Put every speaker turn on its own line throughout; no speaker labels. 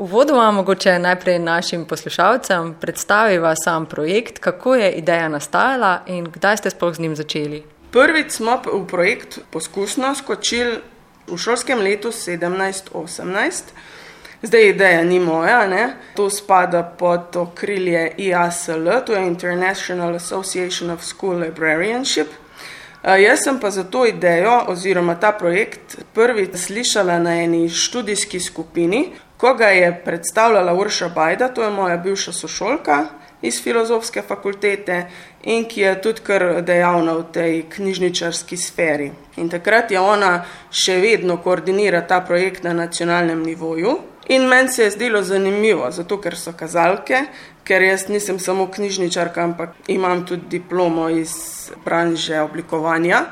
Uvodoma mogoče najprej našim poslušalcem predstaviva sam projekt, kako je ideja nastajala in kdaj ste sploh z njim začeli.
Prvič smo v projekt poskusno skočili v šolskem letu 17-18. Zdaj ideja ni moja, ne? To spada pod okrilje IASL, to je International Association of School Librarianship. Jaz sem pa za to idejo oziroma ta projekt prvič slišala na eni študijski skupini, ko ga je predstavljala Urša Bajda, to je moja bivša sošolka iz filozofske fakultete in ki je tudi kar dejavna v tej knjižničarski sferi. In takrat je ona še vedno koordinira ta projekt na nacionalnem nivoju in meni se je zdelo zanimivo, zato ker so kazalke, ker jaz nisem samo knjižničarka, ampak imam tudi diplomo iz branže oblikovanja.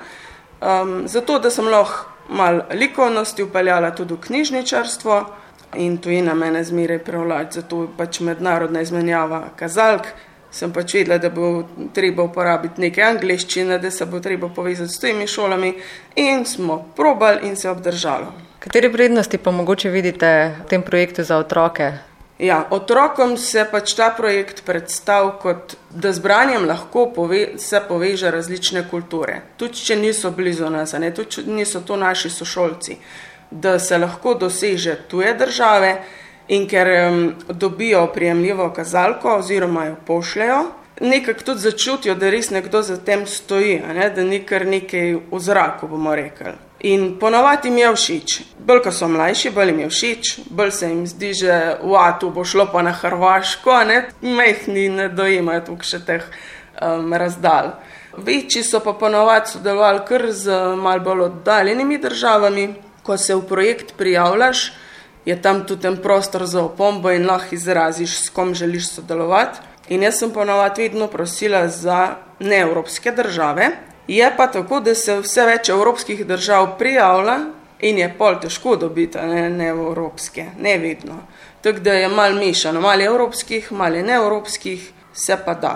Zato, da sem lahko malo likovnosti vpeljala tudi v knjižničarstvo in tujina mene zmeraj privlači, zato pač mednarodna izmenjava kazalk. Sem pač vedela, da bo treba uporabiti nekaj angleščine, da se bo treba povezati s tujimi šolami in smo probali in se obdržalo.
Katere prednosti pa mogoče vidite v tem projektu za otroke?
Ja, otrokom se pač ta projekt predstav kot, da z branjem lahko se poveže različne kulture. Tudi, če niso blizu nas, tudi, če niso to naši sošolci, da se lahko doseže tuje države in ker dobijo prijemljivo kazalko oziroma jo pošljajo, nekako tudi začutijo, da res nekdo za tem stoji, da ni kar nekaj v zraku, bomo rekli. In ponovadi jim je všeč. Bolj, ko so mlajši, bolj jim je všeč, bolj se jim zdi, že tu bo šlo pa na Hrvaško, mehni ne dojemajo tukaj še teh razdalj. Večji so pa ponovadi sodelovali kar z malo bolj oddaljenimi državami. Ko se v projekt prijavljaš, je tam tudi en prostor za opombo in lahko izraziš, s kom želiš sodelovati. In jaz sem ponovadi vedno prosila za neevropske države. Je pa tako, da se vse več evropskih držav prijavlja in je pol težko dobiti, neevropske, ne vedno. Tako da je malo mešano, malo evropskih, malo neevropskih, se pa da.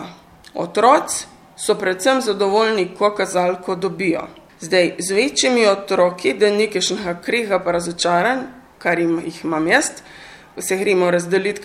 Otroci so predvsem zadovoljni, ko kazalko dobijo. Zdaj, z večjimi otroki, da ni kakšnega kriha pa razočaranj, kar jih imam jaz, se gremo razdeliti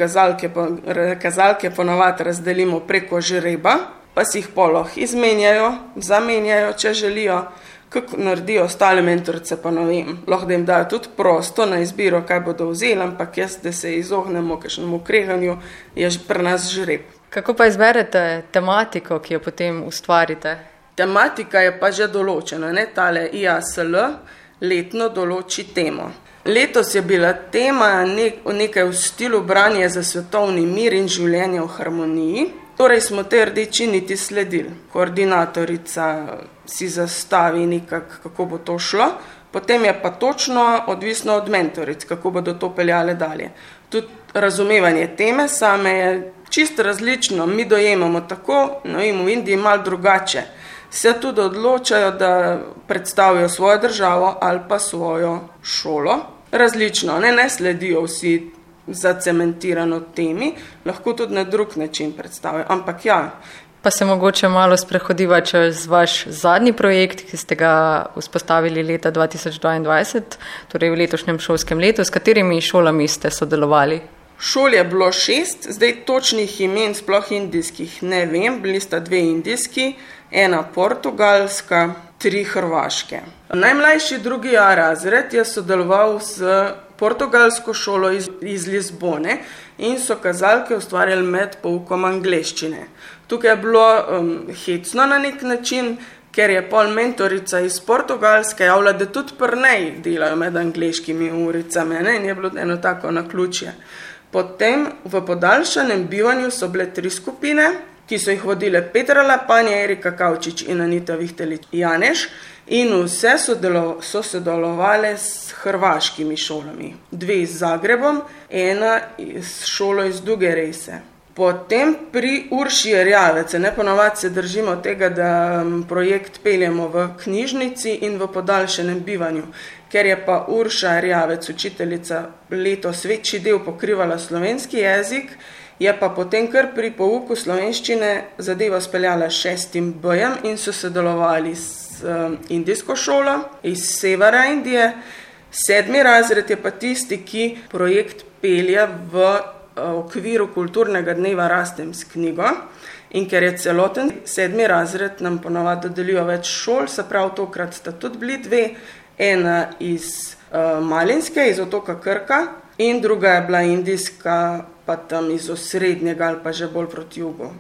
kazalke ponovadi razdelimo preko žreba, pa si jih poloh izmenjajo, zamenjajo, če želijo, kako naredijo ostale mentorice, pa ne vem. Lahko da jim dajo tudi prosto na izbiro, kaj bodo vzeli, ampak jaz, da se izognemo kakšnemu kreganju, je pri nas žreb.
Kako pa izberete tematiko, ki jo potem ustvarite?
Tematika je pa že določena, tale IASL letno določi temo. Letos je bila tema nekaj v stilu branje za svetovni mir in življenje v harmoniji. Torej smo te rdeči niti sledili. Koordinatorica si zastavi nekako, kako bo to šlo, potem je pa točno odvisno od mentoric, kako bodo to peljale dalje. Tudi razumevanje teme same je čisto različno. Mi dojemamo tako, v Indiji malo drugače. Se tudi odločajo, da predstavijo svojo državo ali pa svojo šolo. Različno, ne sledijo vsi zacementirano temi, lahko tudi na drug način predstavijo, ampak ja.
Pa se mogoče malo sprehodiva čez vaš zadnji projekt, ki ste ga vzpostavili leta 2022, torej v letošnjem šolskem letu. S katerimi šolami ste sodelovali?
Šol je bilo 6, zdaj točnih imen, sploh indijskih, ne vem, bili sta 2 indijski, 1 portugalska, 3 hrvaške. Najmlajši 2. A razred je sodeloval s portugalsko šolo iz Lizbone in so kazalke ustvarjali med poukom angleščine. Tukaj je bilo hecno na nek način, ker je pol mentorica iz Portugalske javila, da tudi prnej delajo med angleškimi uricami, in je bilo eno tako naključje. Potem v podaljšanem bivanju so bile 3 skupine, ki so jih vodile Petra Lapanja, Erika Kavčič in Anita Vihtelič-Janeš in vse so sodelovale s hrvaškimi šolami. 2 z Zagrebom, 1 šolo iz Duge Rese. Potem pri Urši Erjavec, ponovadi se držimo tega, da projekt peljemo v knjižnici in v podaljšanem bivanju, ker je pa Urša Erjavec, učiteljica, letos večji del pokrivala slovenski jezik, je pa potem kar pri pouku slovenščine zadeva speljala 6. B-jem in so sodelovali s indijsko šolo iz severa Indije. 7. razred je pa tisti, ki projekt pelje v okviru kulturnega dneva Rastem s knjigo. In ker je celoten 7. razred, nam ponavadi dodelijo več šol, se pravi, tokrat sta tudi bili 2, ena iz Malinske, iz otoka Krka, in druga je bila indijska, pa tam iz osrednjega ali pa že bolj proti jugu.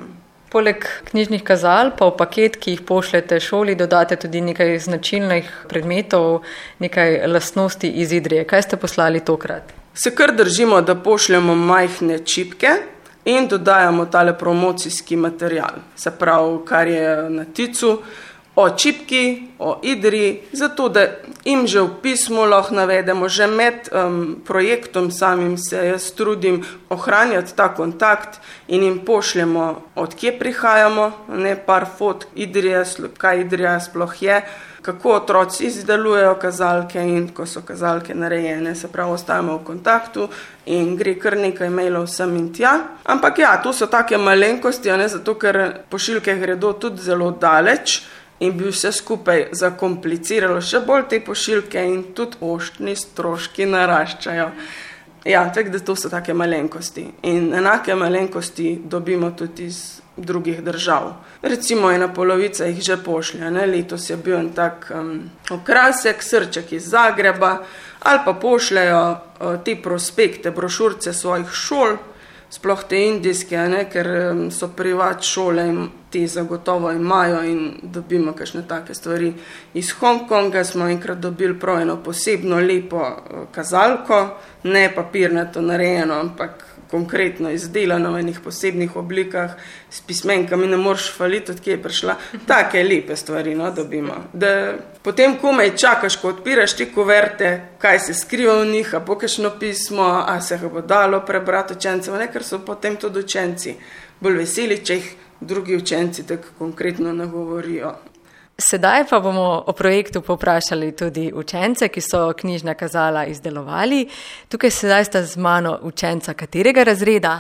Poleg knjižnih kazal pa v paket, ki jih pošljete šoli, dodate tudi nekaj značilnih predmetov, nekaj lastnosti iz Idrije. Kaj ste poslali tokrat?
Se kar držimo, da pošljemo majhne čipke in dodajamo tale promocijski material. Se pravi, kar je na ticu, o čipki, o Idriji, zato da jim že v pismu lahko navedemo, že med projektom samim se jaz trudim ohranjati ta kontakt in jim pošljemo, od kje prihajamo, ne par fotk Idrije, kaj Idrija sploh je, kako otroci izdelujejo kazalke in ko so kazalke narejene, se pravi, ostajamo v kontaktu in gre kar nekaj mailov sem in tja. Ampak ja, to so take malenkosti, ne, zato ker pošiljke gredo tudi zelo daleč, in bi vse skupaj zakompliciralo še bolj te pošiljke in tudi poštni stroški naraščajo. Ja, tako da to so take malenkosti. In enake malenkosti dobimo tudi iz drugih držav. Recimo ena polovica jih že pošlja, ne? Letos je bil en tak okrasek, srček iz Zagreba, ali pa pošljajo te prospekte, brošurce svojih šol, sploh te indijske, ne? Ker so privat šole in te zagotovo imajo in dobimo kakšne take stvari. Iz Hongkonga smo enkrat dobili prav eno posebno lepo kazalko, ne papirnato narejeno, ampak konkretno izdelano v enih posebnih oblikah, s pismenkami, ne moreš faliti, od kje je prišla. Take lepe stvari, no, dobimo. Da potem komaj čakaš, ko odpiraš te kuverte, kaj se skriva v njih, a bo kakšno pismo, a se ga bo dalo prebrati učencem, ne, ker so potem tudi učenci bolj veseli, če jih drugi učenci tako konkretno nagovorijo.
Sedaj pa bomo o projektu povprašali tudi učence, ki so knjižna kazala izdelovali. Tukaj sedaj sta z mano učenca katerega razreda?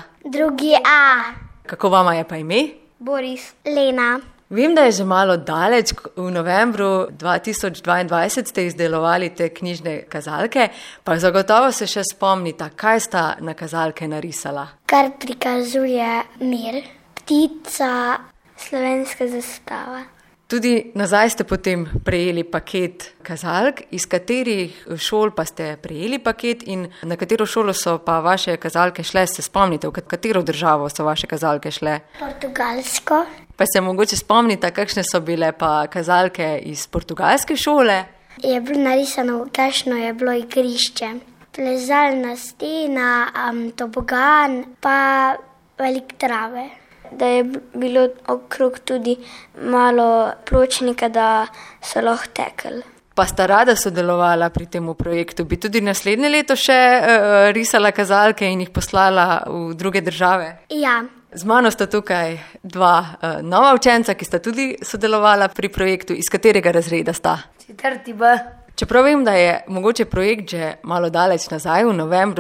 2A.
Kako vama je pa ime?
Boris. Lena.
Vem, da je že malo daleč, v novembru 2022 ste izdelovali te knjižne kazalke, pa zagotovo se še spomnita, kaj sta na kazalke narisala.
Kar prikazuje mir, ptica, slovenska zastava.
Tudi nazaj ste potem prejeli paket kazalk, iz katerih šol pa ste prejeli paket in na katero šolo so pa vaše kazalke šle, se spomnite, v katero državo so vaše kazalke šle?
Portugalsko.
Pa se mogoče spomnite, kakšne so bile pa kazalke iz portugalske šole?
Je bilo narisano, kakšno je bilo igrišče. Plezalna stena, tobogan, pa velik trave. Da je bilo okrog tudi malo pločnika, da so lahko tekli.
Pa sta rada sodelovala pri tem projektu? Bi tudi naslednje leto še risala kazalke in jih poslala v druge države?
Ja.
Z mano sta tukaj dva nova učenca, ki sta tudi sodelovala pri projektu. Iz katerega razreda sta?
4B.
Čeprav vem, da je mogoče projekt že malo daleč nazaj, v novembru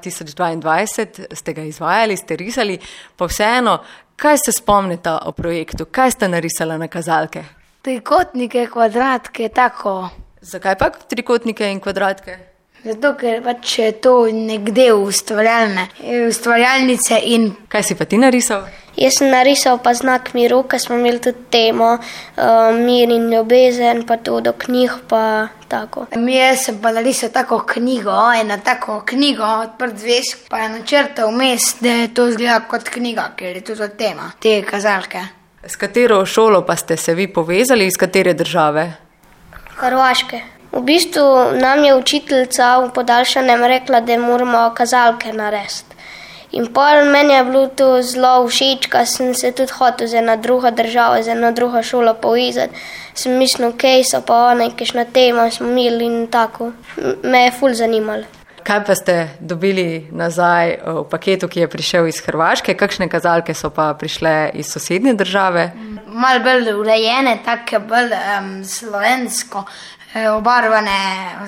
2022 ste ga izvajali, ste risali, pa vseeno, kaj se spomnite o projektu? Kaj ste narisala na kazalke?
Trikotnike, kvadratke, tako.
Zakaj pa trikotnike in kvadratke?
Zato, ker pač je to nekde ustvarjalnice in...
Kaj si pa ti narisal?
Jaz sem narisal pa znak miru, ker smo imeli tudi temo mir in ljubezen, pa to do knjig, pa tako.
Jaz sem pa narisal tako knjigo, eno tako knjigo, odprt zvezk, pa je načrtal vmes, da je to izgleda kot knjiga, ker je tudi tema, te kazalke.
S katero šolo pa ste se vi povezali, iz katere države?
Hrvaške. V bistvu nam je učiteljica v podaljšanem rekla, da moramo kazalke narediti. In pol meni je bilo to zelo všeč, ker sem se tudi hotel z eno drugo državo, z eno drugo šolo povezati. Sem mislil, kaj so pa one, kakšna tema smo imeli in tako. Me je ful zanimalo.
Kaj pa ste dobili nazaj v paketu, ki je prišel iz Hrvaške? Kakšne kazalke so pa prišle iz sosednje države?
Malo bolj urejene, tako bolj slovensko obarvane,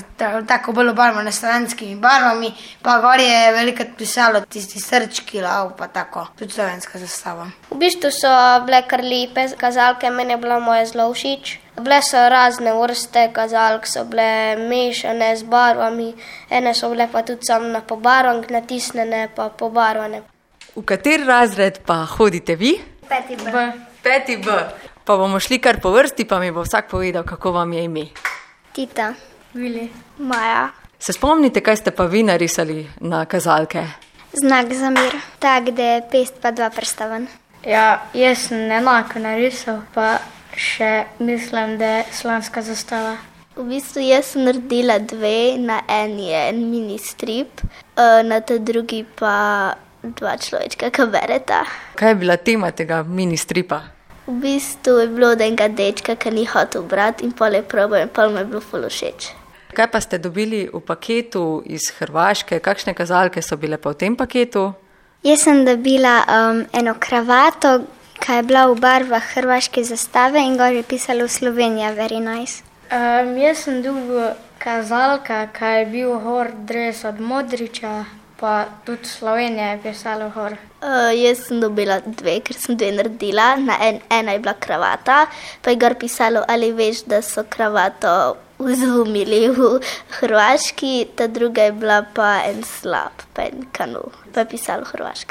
tako bolj obarvane s slovenskimi barvami, pa gor je velikokrat pisalo tisti srčki, lav, pa tako, tudi slovenska zastava.
V bistvu so bile kar lepe kazalke, meni je bila moja zelo všeč. Bile so razne vrste kazalk, so bile mešane z barvami, ene so bile pa tudi samo na pobarvank natisnjene, pa pobarvane.
V kateri razred pa hodite vi?
5. B.
5. B. Pa bomo šli kar po vrsti, pa mi bo vsak povedal, kako vam je ime.
Tita.
Vili.
Maja.
Se spomnite, kaj ste pa vi narisali na kazalke?
Znak za mir. Tak, da je pest pa 2 prsta ven.
Ja, jaz sem enako narisal, pa še mislim, da je slovenska zastava.
V bistvu jaz sem naredila 2, na en je en mini strip, na ta drugi pa 2 človečka, ki bereta.
Kaj je bila tema tega mini stripa?
V bistvu je bilo od enega dečka, ki ni hotel brati in pol je probal in pol mu je bilo ful všeč.
Kaj pa ste dobili v paketu iz Hrvaške? Kakšne kazalke so bile pa v tem paketu?
Jaz sem dobila eno kravato, ki je bila v barvah hrvaške zastave in gor je pisalo Slovenija, very nice.
Jaz sem dobil kazalka, ki je bil gor dres od Modrića, pa tudi Slovenija je pisalo gor.
Jaz sem dobila 2, ker sem 2 naredila. Ena je bila kravata, pa je gor pisalo, ali veš, da so kravato izumili v Hrvaški, ta druga je bila pa en slap, pa en kanu, pa je pisalo Hrvaška.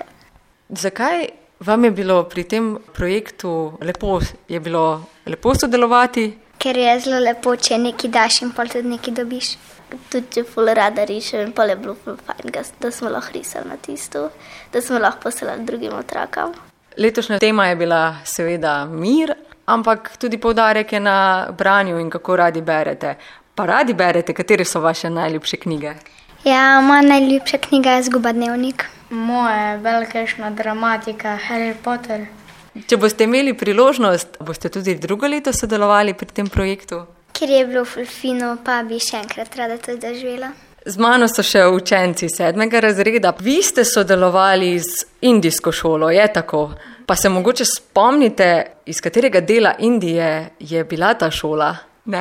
Zakaj vam je bilo pri tem projektu lepo? Je bilo lepo sodelovati?
Ker je zelo lepo, če nekaj daš in pol tudi nekaj dobiš. Tudi če ful rada rišem in pol je bilo ful fajn, da smo lahko risali na tisto, da smo lahko poslali drugim otrokom.
Letošnja tema je bila seveda mir, ampak tudi poudarek je na branju in kako radi berete. Pa radi berete, katere so vaše najljubše knjige?
Ja, moja najljubša knjiga je Zguba dnevnik.
Moja velikešna dramatika Harry Potter.
Če boste imeli priložnost, boste tudi drugo leto sodelovali pri tem projektu?
Ker je bilo ful fino, pa bi še enkrat rada to doživela.
Z mano so še učenci 7. razreda. Vi ste sodelovali z indijsko šolo, je tako? Pa se mogoče spomnite, iz katerega dela Indije je bila ta šola? Ne?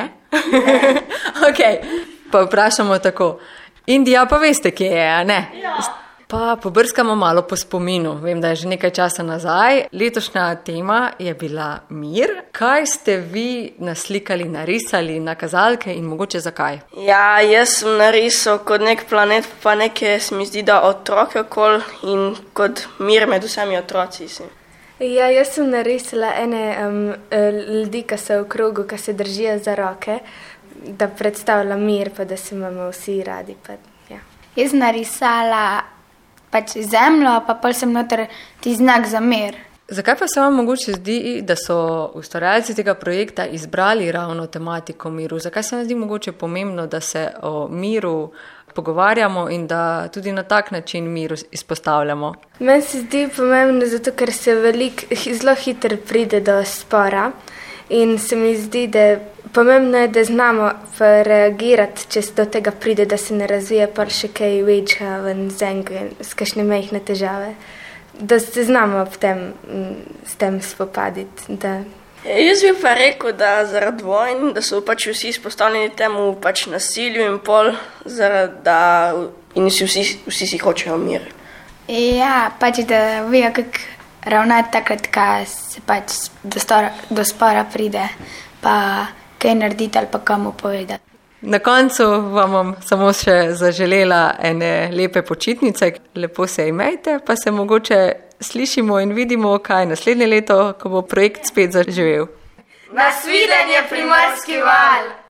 Ok, pa vprašamo tako. Indija pa veste, kje je, a ne? Ja. Pa pobrskamo malo po spominu. Vem, da je že nekaj časa nazaj. Letošnja tema je bila mir. Kaj ste vi naslikali, narisali na kazalke in mogoče zakaj?
Ja, jaz sem narisal kot nek planet, pa nekaj se mi zdi, da otroke okoli in kot mir med vsemi otroci.
Ja, jaz sem narisala ene ljudi, ki so v krogu, ki se držijo za roke, da predstavlja mir, pa da se imamo vsi radi. Pa, ja.
Jaz sem narisala pač zemljo, pa pol sem noter ti znak za mir.
Zakaj pa se vam mogoče zdi, da so ustvarjalci tega projekta izbrali ravno tematiko miru? Zakaj se vam zdi mogoče pomembno, da se o miru pogovarjamo in da tudi na tak način mir izpostavljamo?
Meni se zdi pomembno, zato ker se zelo hitro pride do spora in se mi zdi, da pomembno je, da znamo reagirati, če do tega pride, da se ne razvije pa še kaj večja ven zenga s kakšne majhne težave. Da se znamo s tem spopaditi. Da.
Jaz bi pa rekel, da zaradi vojn, da so pač vsi izpostavljeni temu pač nasilju in pol, in vsi si hočejo mir.
Ja, pač da vejo, kako ravnati takrat, ko se pač do spora pride, pa kaj narediti ali pa komu povedati.
Na koncu vam bom samo še zaželela ene lepe počitnice. Lepo se imejte, pa se mogoče slišimo in vidimo, kaj naslednje leto, ko bo projekt spet zaživel.
Nasvidenje Primorski val!